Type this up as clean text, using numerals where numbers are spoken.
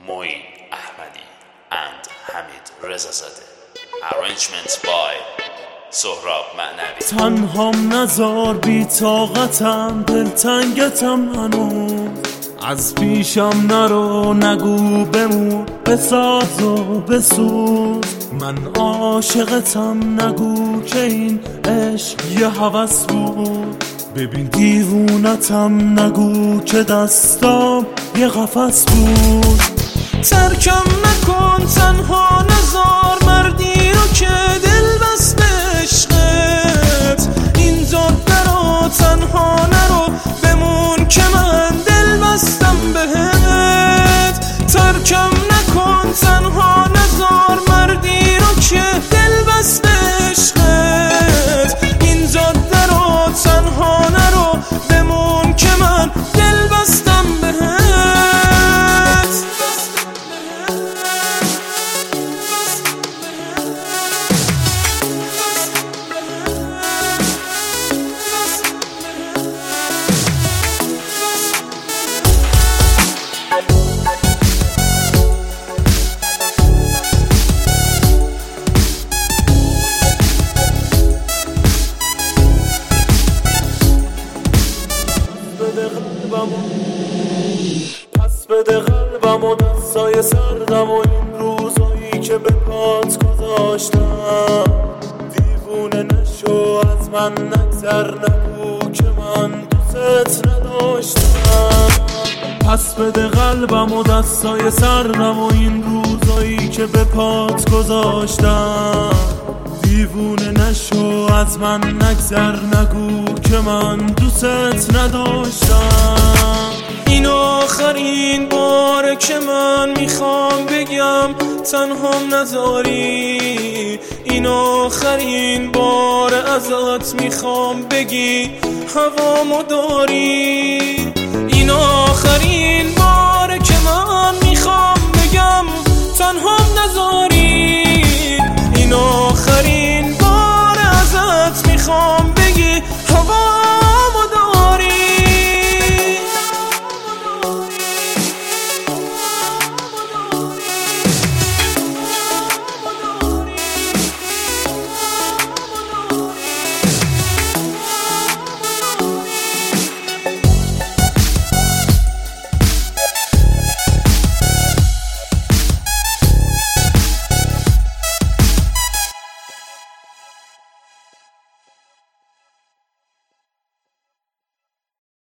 Moin Ahmadi and Hamid Rezazadeh. Arrangements by سهراب معنوی. تنهام نزار بی طاقتم، دلتنگتم هنوز، از پیشم نرو نگو بمون، بساز و بسوز. من عاشقتم نگو که این عشق یه هوس بود، ببین دیوونتم نگو که دستام یه قفس بود. ترکم نکن تنها نزار مردی رو که دل بسته عشقت، اینجا درو تنها نرو بمون که من دل بستم بهت. ترکم نکن تنها نزار مردی رو که دل بسته عشقت، اینجا درو تنها نرو بمون که من دل بستم بهت. پس بده قلبم و دستای سردم و این روزایی که به پات گذاشتم. دیوونه نشو از من نگذر نگو که من دوست نداشتم. پس بده قلبم و دستای سردم و این روزایی که به پات گذاشتم. دیوونه نشو از من نگذر نگو که من دوست نداشتم. این آخرین باره که من میخوام بگم تنهام نذاری، این آخرین باره ازت میخوام بگی هوامو داری.